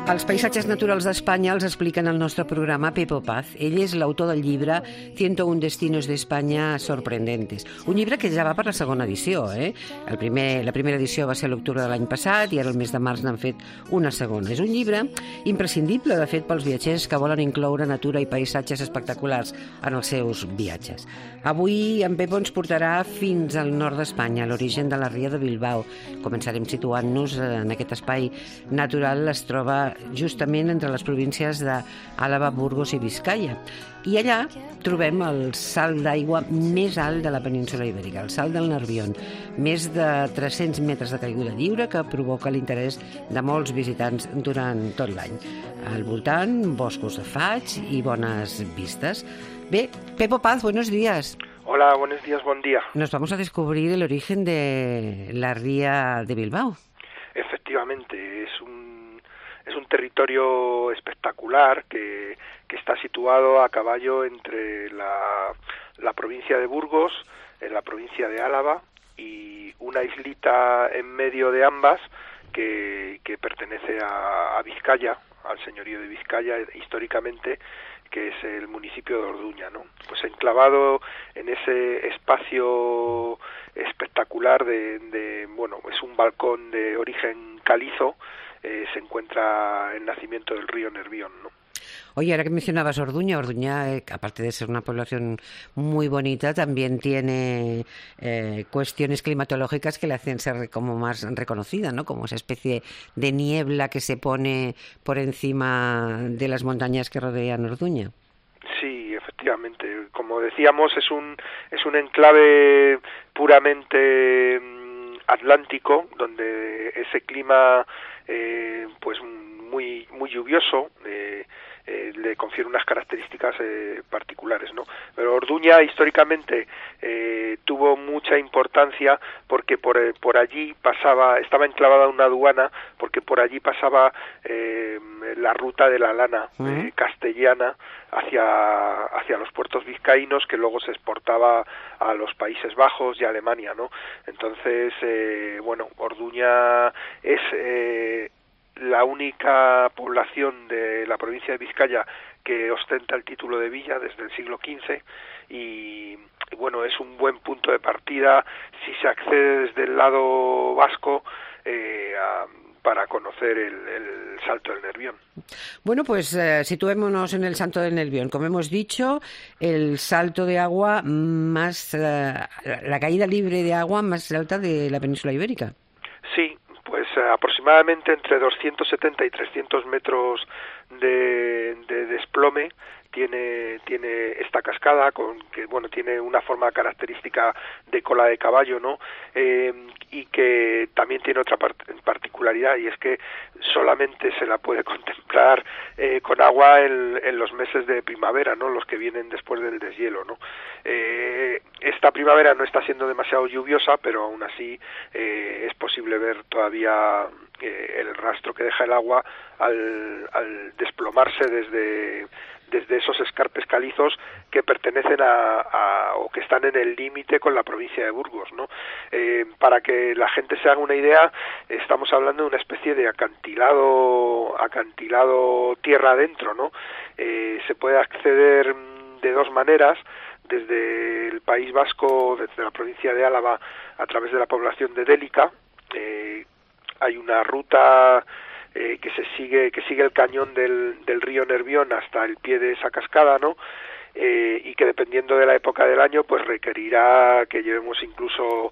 Els paisatges naturals d'Espanya els explica en el nostre programa Pepo Paz. Ell és l'autor del llibre 101 destinos d'Espanya sorprendentes. Un llibre que ja va per la segona edició. La primera edició va ser a l'octubre de l'any passat i ara el mes de març n'han fet una segona. És un llibre imprescindible, de fet, pels viatgers que volen incloure natura i paisatges espectaculars en els seus viatges. Avui en Pepo ens portarà fins al nord d'Espanya, a l'origen de la Ria de Bilbao. Començarem situant-nos en aquest espai natural. Es troba justament entre les províncies d'Àlaba, Burgos i Biscaia. I allà trobem el salt d'aigua més alt de la península Ibèrica, el salt del Nerbion. Més de 300 metres de caiguda lliure que provoca l'interès de molts visitants durant tot l'any. Al voltant, boscos de faigs i bones vistes. Bé, Pepo Paz, buenos días. Hola, buenos días, buen día. Nos vamos a descubrir el origen de la Ría de Bilbao. Efectivamente, es un territorio espectacular que está situado a caballo entre la provincia de Burgos, en la provincia de Álava, y una islita en medio de ambas que pertenece a Vizcaya, al señorío de Vizcaya históricamente, que es el municipio de Orduña, ¿no? Pues enclavado en ese espacio espectacular bueno, es un balcón de origen calizo. Se encuentra el nacimiento del río Nerbión, ¿no? Oye, ahora que mencionabas Orduña, aparte de ser una población muy bonita, también tiene cuestiones climatológicas que le hacen ser como más reconocida, ¿no? Como esa especie de niebla que se pone por encima de las montañas que rodean Orduña. Sí, efectivamente. Como decíamos, es un enclave puramente atlántico, donde ese clima pues muy lluvioso le confiere unas características particulares, ¿no? Pero Orduña históricamente tuvo mucha importancia porque por allí estaba enclavada una aduana, porque por allí pasaba la ruta de la lana castellana hacia los puertos vizcaínos, que luego se exportaba a los Países Bajos y a Alemania, ¿no? Entonces, bueno, Orduña es la única población de la provincia de Vizcaya que ostenta el título de villa desde el siglo XV y bueno, es un buen punto de partida si se accede desde el lado vasco para conocer el Salto del Nerbión. Bueno, pues situémonos en el Salto del Nerbión. Como hemos dicho, el salto de agua la caída libre de agua más alta de la península ibérica. Sí, pues aproximadamente entre 270 y 300 metros de desplome tiene esta cascada que bueno, tiene una forma característica de cola de caballo, ¿no? Y que también tiene otra particularidad, y es que solamente se la puede contemplar con agua en los meses de primavera, ¿no? Los que vienen después del deshielo, ¿no? Esta primavera no está siendo demasiado lluviosa, pero aún así es posible ver todavía el rastro que deja el agua al desplomarse desde esos escarpes calizos que pertenecen o que están en el límite con la provincia de Burgos, ¿no? Para que la gente se haga una idea, estamos hablando de una especie de acantilado tierra adentro, ¿no? Se puede acceder de dos maneras: desde el País Vasco, desde la provincia de Álava, a través de la población de Délica. Hay una ruta que sigue el cañón del río Nerbión hasta el pie de esa cascada, ¿no? Y que dependiendo de la época del año, pues requerirá que llevemos incluso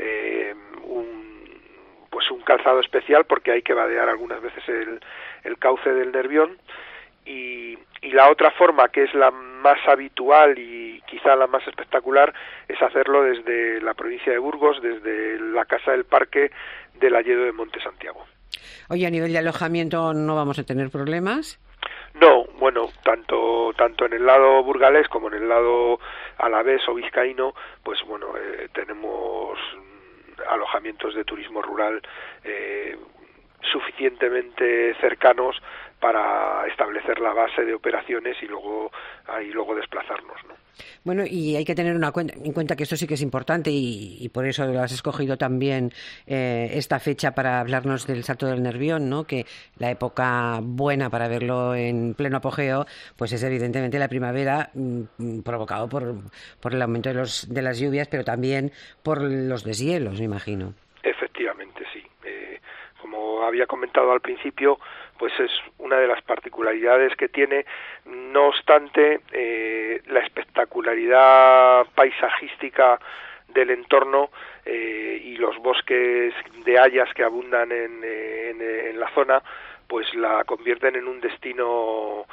un calzado especial, porque hay que vadear algunas veces el cauce del Nerbión. Y la otra forma, que es la más habitual y quizá la más espectacular, es hacerlo desde la provincia de Burgos, desde la Casa del Parque del Alledo de Monte Santiago. Oye, a nivel de alojamiento no vamos a tener problemas. No, bueno, tanto en el lado burgalés como en el lado alavés o vizcaíno, pues bueno, tenemos alojamientos de turismo rural suficientemente cercanos para establecer la base de operaciones y luego desplazarnos, ¿no? Bueno, y hay que tener en cuenta que esto sí que es importante y por eso lo has escogido también esta fecha para hablarnos del Salto del Nervión, ¿no? Que la época buena para verlo en pleno apogeo pues es evidentemente la primavera, provocado por el aumento de las lluvias, pero también por los deshielos, me imagino. Efectivamente, sí. Como había comentado al principio, pues es una de las particularidades que tiene. No obstante, la espectacularidad paisajística del entorno y los bosques de hayas que abundan en la zona, pues la convierten en un destino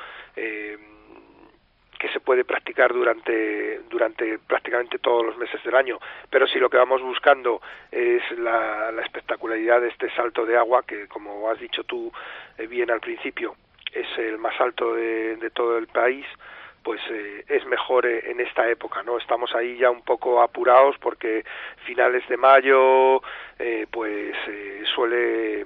que se puede practicar durante prácticamente todos los meses del año. Pero si lo que vamos buscando es la espectacularidad de este salto de agua, que como has dicho tú bien al principio, es el más alto de todo el país, pues es mejor en esta época, ¿no? Estamos ahí ya un poco apurados porque finales de mayo suele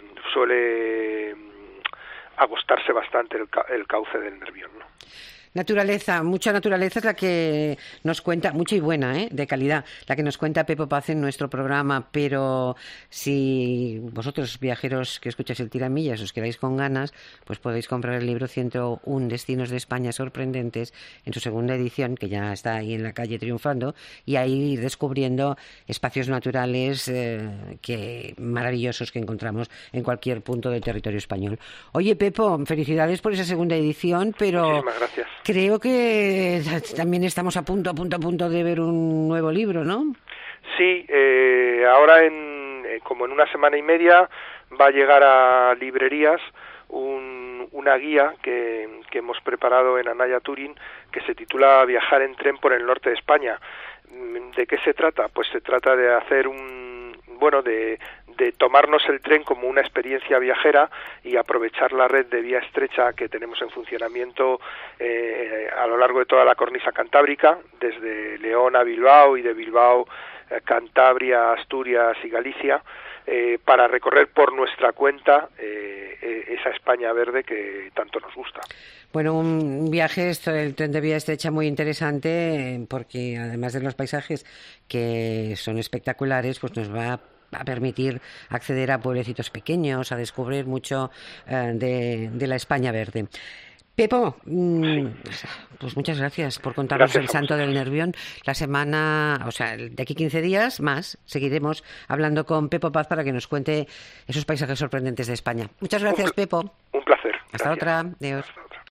agostarse bastante el cauce del Nervión, ¿no? Naturaleza, mucha naturaleza es la que nos cuenta, mucha y buena, de calidad, la que nos cuenta Pepo Paz en nuestro programa, pero si vosotros, viajeros que escucháis el Tiramillas, os quedáis con ganas, pues podéis comprar el libro 101 Destinos de España Sorprendentes en su segunda edición, que ya está ahí en la calle triunfando, y ahí ir descubriendo espacios naturales maravillosos que encontramos en cualquier punto del territorio español. Oye, Pepo, felicidades por esa segunda edición, pero... Muchísimas gracias. Creo que también estamos a punto de ver un nuevo libro, ¿no? Sí, ahora como en una semana y media va a llegar a librerías una guía que hemos preparado en Anaya Turín, que se titula Viajar en tren por el norte de España. ¿De qué se trata? Pues se trata de hacer de tomarnos el tren como una experiencia viajera y aprovechar la red de vía estrecha que tenemos en funcionamiento a lo largo de toda la cornisa cantábrica, desde León a Bilbao y de Bilbao Cantabria, Asturias y Galicia, para recorrer por nuestra cuenta esa España verde que tanto nos gusta. Bueno, un viaje, el tren de vía estrecha, muy interesante, porque además de los paisajes que son espectaculares, pues nos va a permitir acceder a pueblecitos pequeños, a descubrir mucho de la España verde. Pepo, pues muchas gracias por contarnos el Salto del Nervión. La semana, de aquí 15 días más, seguiremos hablando con Pepo Paz para que nos cuente esos paisajes sorprendentes de España. Muchas gracias, Pepo. Un placer. Hasta Gracias. otra. Adiós.